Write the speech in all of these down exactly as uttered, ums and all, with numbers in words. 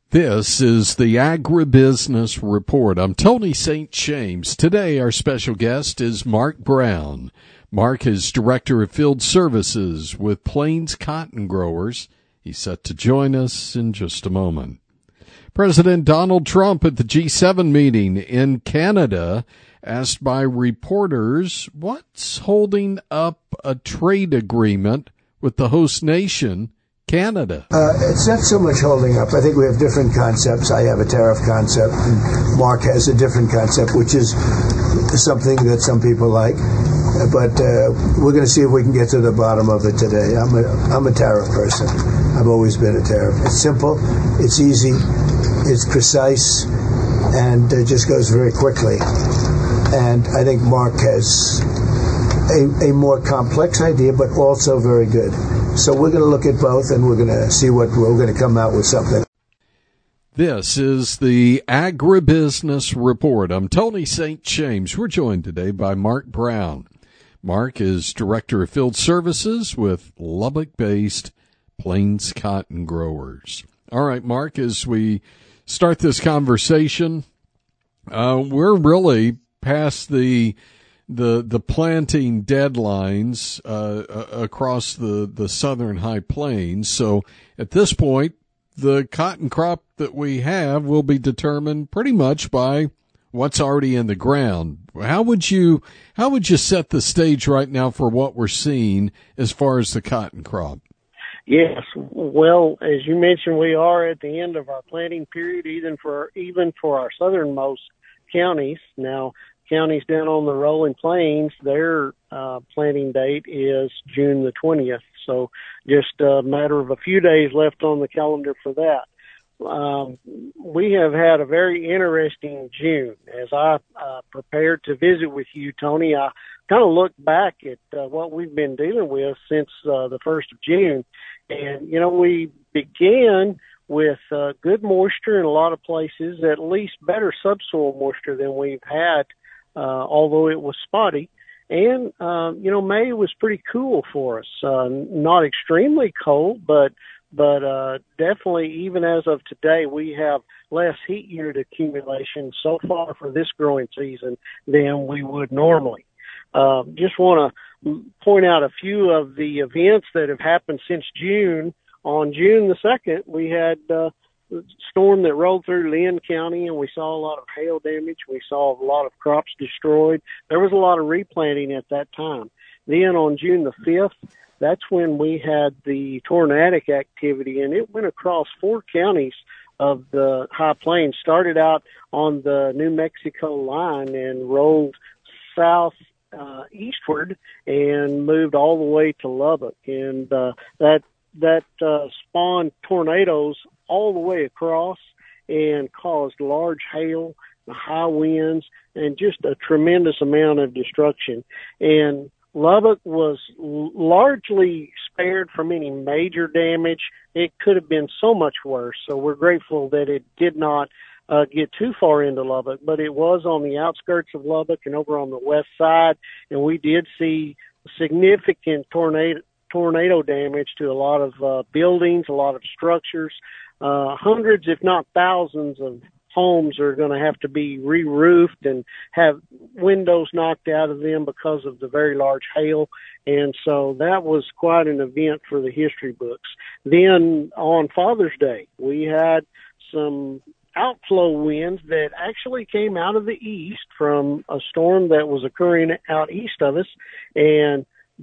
This is the Agribusiness Report. I'm Tony Saint James. Today, our special guest is Mark Brown. Mark is Director of Field Services with Plains Cotton Growers. He's set to join us in just a moment. President Donald Trump at the G seven meeting in Canada asked by reporters what's holding up a trade agreement with the host nation, Canada. Uh, it's not so much holding up. I think we have different concepts. I have a tariff concept, and Mark has a different concept, which is something that some people like. But uh, we're going to see if we can get to the bottom of it today. I'm a, I'm a tariff person. I've always been a tariff. It's simple, it's easy, it's precise, and it just goes very quickly. And I think Mark has a, a more complex idea, but also very good. So we're going to look at both, and we're going to see what we're going to come out with something. This is the Agribusiness Report. I'm Tony Saint James. We're joined today by Mark Brown. Mark is Director of Field Services with Lubbock-based Plains Cotton Growers. All right, Mark, as we start this conversation, uh, we're really past the the the planting deadlines uh, across the, the southern high plains. So at this point, the cotton crop that we have will be determined pretty much by what's already in the ground. How would you how would you set the stage right now for what we're seeing as far as the cotton crop? Yes, well, as you mentioned, we are at the end of our planting period, even for even for our southernmost counties. Now, counties down on the rolling plains, their uh, planting date is June the twentieth. So just a matter of a few days left on the calendar for that. Um, we have had a very interesting June. As I uh, prepared to visit with you, Tony, I kind of looked back at uh, what we've been dealing with since uh, the first of June. And, you know, we began with uh, good moisture in a lot of places, at least better subsoil moisture than we've had, uh, although it was spotty. And, uh, you know, May was pretty cool for us. Uh, not extremely cold, but but uh, definitely, even as of today, we have less heat unit accumulation so far for this growing season than we would normally. Uh, just want to point out a few of the events that have happened since June. On June the second, we had uh, a storm that rolled through Linn County, and we saw a lot of hail damage. We saw a lot of crops destroyed. There was a lot of replanting at that time. Then on June the fifth, that's when we had the tornadic activity, and it went across four counties of the High Plains. Started out on the New Mexico line and rolled south uh, eastward and moved all the way to Lubbock. And uh, that that uh, spawned tornadoes all the way across and caused large hail, high winds, and just a tremendous amount of destruction. And Lubbock was largely spared from any major damage. It could have been so much worse, so we're grateful that it did not uh, get too far into Lubbock, but it was on the outskirts of Lubbock and over on the west side, and we did see significant tornado tornado damage to a lot of uh, buildings, a lot of structures. Uh, hundreds, if not thousands, of homes are going to have to be re-roofed and have windows knocked out of them because of the very large hail. And so that was quite an event for the history books. Then on Father's Day, we had some outflow winds that actually came out of the east from a storm that was occurring out east of us. And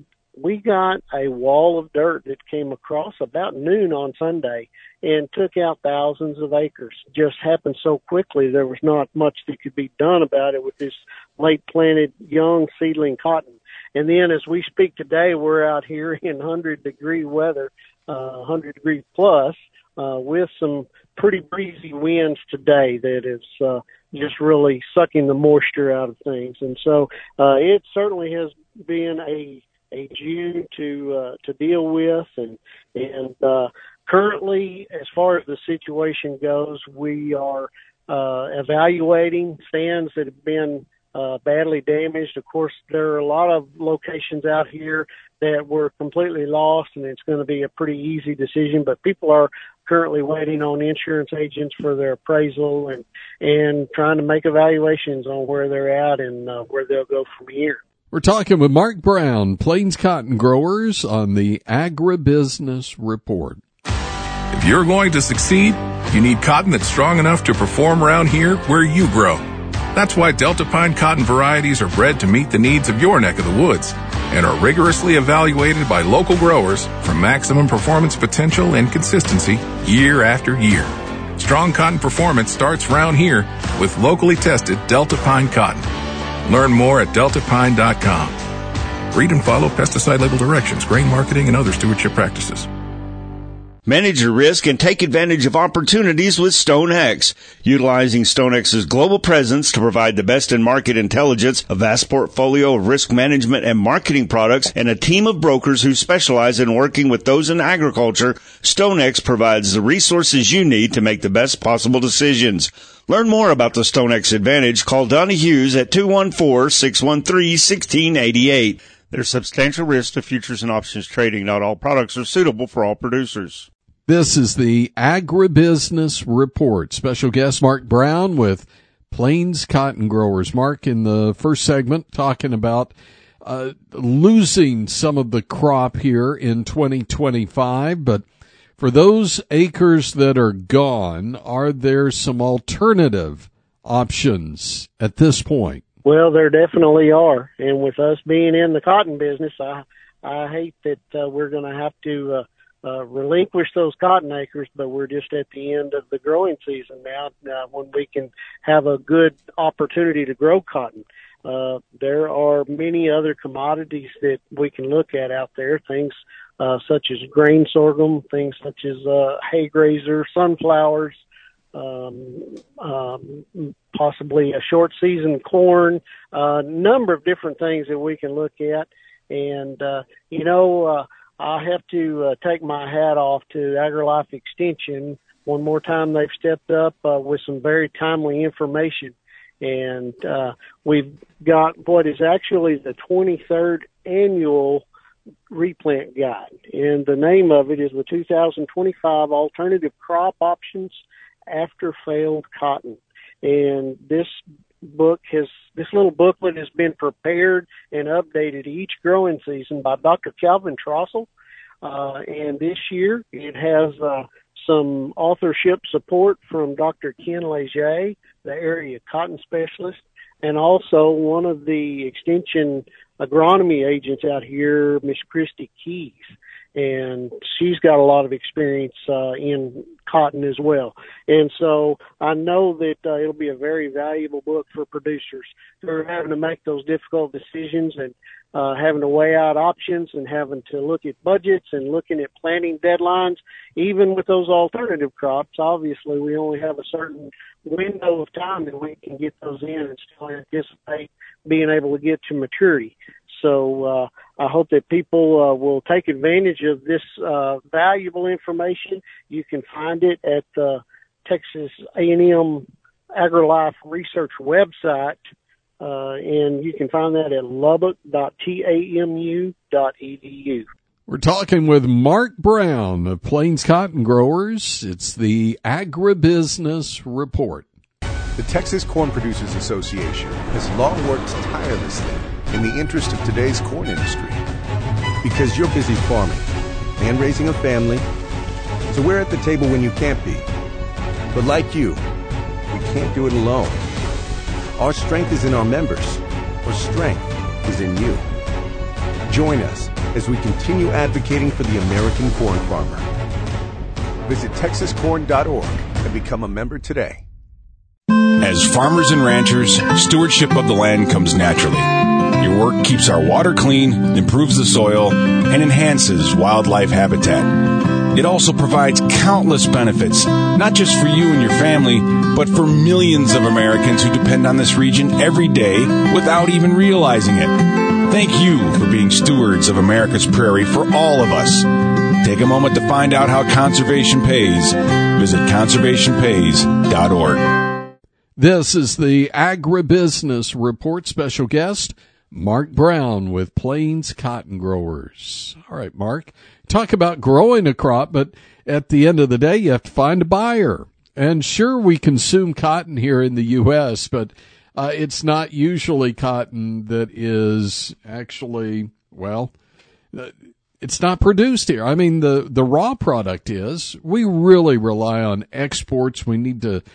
we got a wall of dirt that came across about noon on Sunday and took out thousands of acres. Just happened so quickly, there was not much that could be done about it with this late planted young seedling cotton. And then as we speak today, we're out here in one hundred degree weather, uh, one hundred degree plus, uh, with some pretty breezy winds today that is uh, just really sucking the moisture out of things. And so uh, it certainly has been a a June to uh, to deal with, and and uh, currently, as far as the situation goes, we are uh, evaluating stands that have been uh, badly damaged. Of course, there are a lot of locations out here that were completely lost, and it's going to be a pretty easy decision. But people are currently waiting on insurance agents for their appraisal and, and trying to make evaluations on where they're at and uh, where they'll go from here. We're talking with Mark Brown, Plains Cotton Growers, on the Agribusiness Report. If you're going to succeed, you need cotton that's strong enough to perform around here where you grow. That's why Delta Pine cotton varieties are bred to meet the needs of your neck of the woods and are rigorously evaluated by local growers for maximum performance potential and consistency year after year. Strong cotton performance starts round here with locally tested Delta Pine cotton. Learn more at delta pine dot com. Read and follow pesticide label directions, grain marketing, and other stewardship practices. Manage your risk and take advantage of opportunities with StoneX. Utilizing StoneX's global presence to provide the best in market intelligence, a vast portfolio of risk management and marketing products, and a team of brokers who specialize in working with those in agriculture, StoneX provides the resources you need to make the best possible decisions. Learn more about the StoneX Advantage. Call Donnie Hughes at two one four, six one three, one six eight eight. There's substantial risk to futures and options trading. Not all products are suitable for all producers. This is the Agribusiness Report. Special guest Mark Brown with Plains Cotton Growers. Mark, in the first segment, talking about uh, losing some of the crop here in twenty twenty-five, but for those acres that are gone, are there some alternative options at this point? Well, there definitely are. And with us being in the cotton business, I, I hate that uh, we're going to have to uh, uh, relinquish those cotton acres, but we're just at the end of the growing season now, uh, when we can have a good opportunity to grow cotton. Uh, there are many other commodities that we can look at out there, things uh, such as grain sorghum, things such as uh, hay grazer, sunflowers, um, um, possibly a short season corn, a uh, number of different things that we can look at. And, uh, you know, uh, I have to uh, take my hat off to AgriLife Extension. One more time, they've stepped up uh, with some very timely information. And uh, we've got what is actually the twenty-third annual replant guide. And the name of it is the two thousand twenty-five Alternative Crop Options After Failed Cotton. And this book has, this little booklet has been prepared and updated each growing season by Doctor Calvin Trossel. Uh, and this year it has uh, some authorship support from Doctor Ken Leger, the area cotton specialist, and also one of the extension agronomy agents out here, Miss Christy Keys. And she's got a lot of experience uh, in cotton as well. And so I know that uh, it'll be a very valuable book for producers who are having to make those difficult decisions and uh, having to weigh out options and having to look at budgets and looking at planting deadlines. Even with those alternative crops, obviously we only have a certain window of time that we can get those in and still anticipate being able to get to maturity. So uh, I hope that people uh, will take advantage of this uh, valuable information. You can find it at the Texas A and M AgriLife Research website, uh, and you can find that at lubbock dot tamu dot e d u. We're talking with Mark Brown of Plains Cotton Growers. It's the Agribusiness Report. The Texas Corn Producers Association has long worked tirelessly in the interest of today's corn industry. Because you're busy farming and raising a family, so we're at the table when you can't be. But like you, we can't do it alone. Our strength is in our members. Our strength is in you. Join us as we continue advocating for the American corn farmer. Visit texas corn dot org and become a member today. As farmers and ranchers, stewardship of the land comes naturally. Your work keeps our water clean, improves the soil, and enhances wildlife habitat. It also provides countless benefits, not just for you and your family, but for millions of Americans who depend on this region every day without even realizing it. Thank you for being stewards of America's prairie for all of us. Take a moment to find out how conservation pays. Visit conservation pays dot org. This is the Agribusiness Report. Special guest Mark Brown with Plains Cotton Growers. All right, Mark, talk about growing a crop, but at the end of the day, you have to find a buyer. And sure, we consume cotton here in the U S, but uh, it's not usually cotton that is actually, well, uh, it's not produced here. I mean, the, the raw product is. We really rely on exports. We need to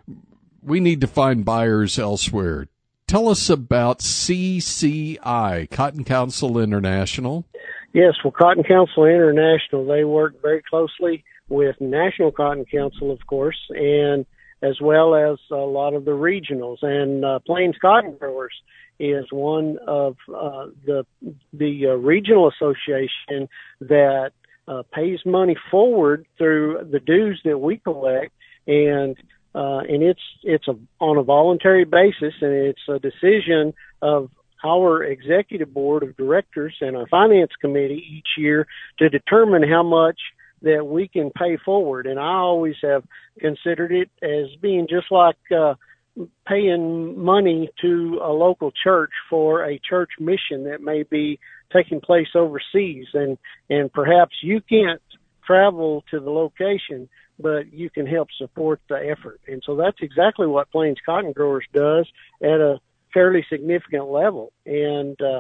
we need to find buyers elsewhere. Tell us about C C I, Cotton Council International. Yes, well, Cotton Council International, they work very closely with National Cotton Council, of course, and as well as a lot of the regionals. And uh, Plains Cotton Growers is one of uh, the the uh, regional association that uh, pays money forward through the dues that we collect, and uh, and it's it's a, on a voluntary basis, and it's a decision of our executive board of directors and our finance committee each year to determine how much that we can pay forward. And I always have considered it as being just like uh, paying money to a local church for a church mission that may be taking place overseas. And, and perhaps you can't travel to the location, but you can help support the effort. And so that's exactly what Plains Cotton Growers does at a fairly significant level. And uh,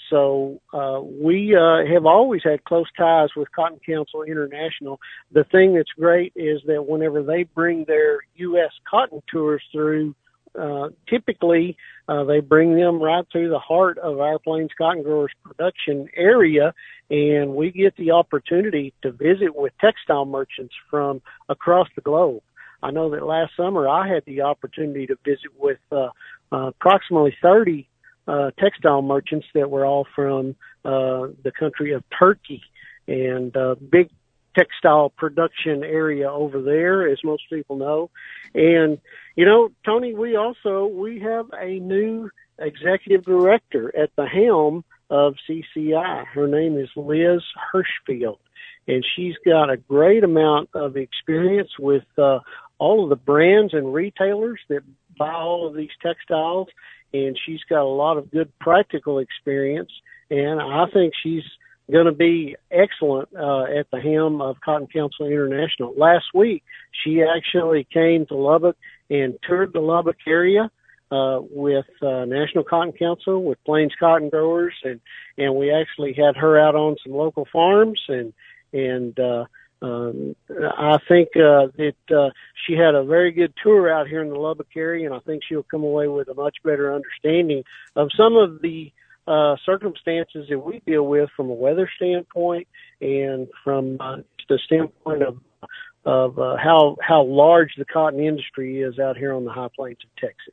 so uh, we uh, have always had close ties with Cotton Council International. The thing that's great is that whenever they bring their U S cotton tours through, uh, typically uh, they bring them right through the heart of our Plains Cotton Growers production area, and we get the opportunity to visit with textile merchants from across the globe. I know that last summer I had the opportunity to visit with uh, uh, approximately thirty uh, textile merchants that were all from uh, the country of Turkey, and uh, big textile production area over there, as most people know. And, you know, Tony, we also, we have a new executive director at the helm of C C I. Her name is Liz Hirschfield, and she's got a great amount of experience with uh, all of the brands and retailers that buy all of these textiles, and she's got a lot of good practical experience, and I think she's going to be excellent uh, at the helm of Cotton Council International. Last week, she actually came to Lubbock and toured the Lubbock area uh, with uh, National Cotton Council, with Plains Cotton Growers, and, and we actually had her out on some local farms, and and uh, um, I think uh, that uh, she had a very good tour out here in the Lubbock area, and I think she'll come away with a much better understanding of some of the uh, circumstances that we deal with from a weather standpoint and from uh, the standpoint of of uh, how how large the cotton industry is out here on the high plains of Texas.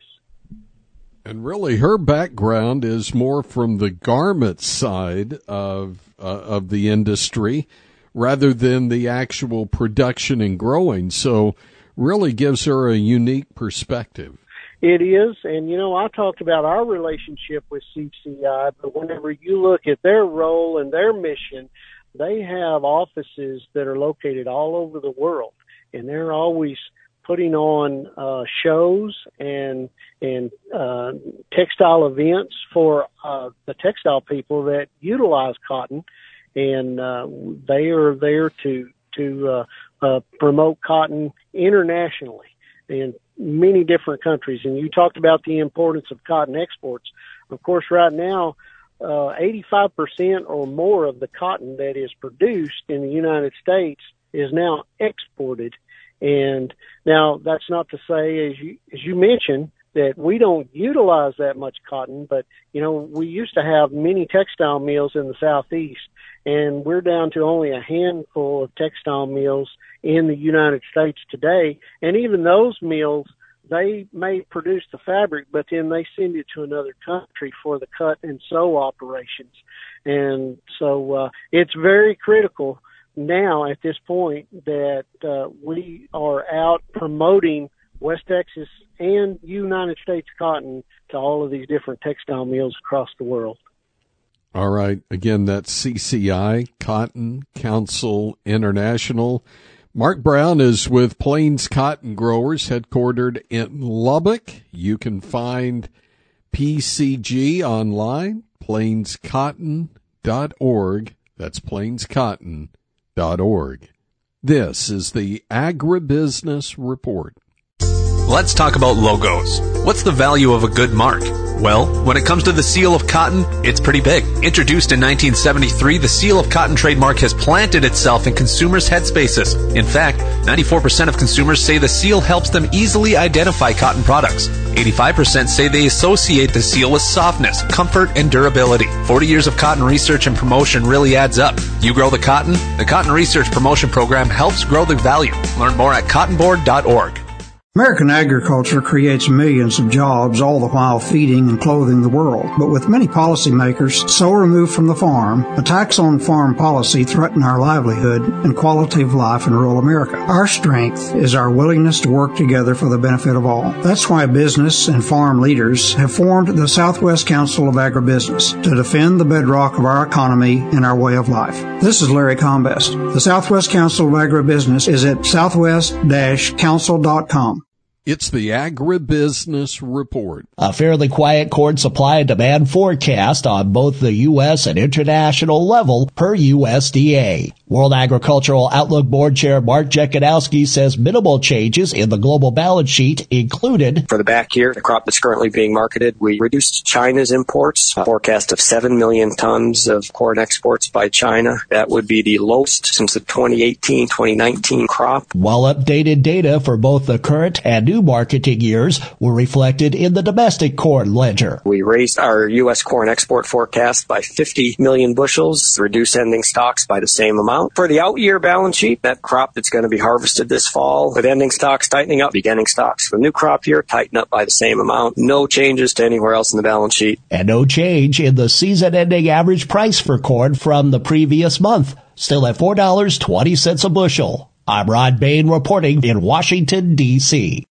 And really, her background is more from the garment side of uh, of the industry rather than the actual production and growing. So really gives her a unique perspective. It is. And, you know, I talked about our relationship with C C I, but whenever you look at their role and their mission, they have offices that are located all over the world, and they're always putting on uh, shows and and uh, textile events for uh, the textile people that utilize cotton, and uh, they are there to to uh, uh, promote cotton internationally in many different countries. And you talked about the importance of cotton exports. Of course, right now, uh, eighty-five percent or more of the cotton that is produced in the United States is now exported. And now that's not to say, as you, as you mentioned, that we don't utilize that much cotton, but, you know, we used to have many textile mills in the Southeast, and we're down to only a handful of textile mills in the United States today. And even those mills, they may produce the fabric, but then they send it to another country for the cut and sew operations. And so uh, it's very critical now at this point that uh, we are out promoting West Texas and United States cotton to all of these different textile mills across the world. All right. Again, that's C C I, Cotton Council International. Mark Brown is with Plains Cotton Growers, headquartered in Lubbock. You can find P C G online, plains cotton dot org. That's plains cotton dot org. This is the Agribusiness Report. Let's talk about logos. What's the value of a good mark? Well, when it comes to the Seal of Cotton, it's pretty big. Introduced in nineteen seventy-three, the Seal of Cotton trademark has planted itself in consumers' headspaces. In fact, ninety-four percent of consumers say the seal helps them easily identify cotton products. eighty-five percent say they associate the seal with softness, comfort, and durability. forty years of cotton research and promotion really adds up. You grow the cotton? The Cotton Research Promotion Program helps grow the value. Learn more at cotton board dot org. American agriculture creates millions of jobs, all the while feeding and clothing the world. But with many policymakers so removed from the farm, attacks on farm policy threaten our livelihood and quality of life in rural America. Our strength is our willingness to work together for the benefit of all. That's why business and farm leaders have formed the Southwest Council of Agribusiness to defend the bedrock of our economy and our way of life. This is Larry Combest. The Southwest Council of Agribusiness is at southwest dash council dot com. It's the Agribusiness Report. A fairly quiet corn supply and demand forecast on both the U S and international level per U S D A. World Agricultural Outlook Board Chair Mark Jekanowski says minimal changes in the global balance sheet included. For the back year, the crop that's currently being marketed, we reduced China's imports, a forecast of seven million tons of corn exports by China. That would be the lowest since the twenty eighteen twenty nineteen crop. While updated data for both the current and new marketing years were reflected in the domestic corn ledger. We raised our U S corn export forecast by fifty million bushels, reduced ending stocks by the same amount. For the out year balance sheet, that crop that's going to be harvested this fall, with ending stocks tightening up, beginning stocks for the new crop year tighten up by the same amount. No changes to anywhere else in the balance sheet. And no change in the season-ending average price for corn from the previous month, still at four dollars and twenty cents a bushel. I'm Rod Bain reporting in Washington, D C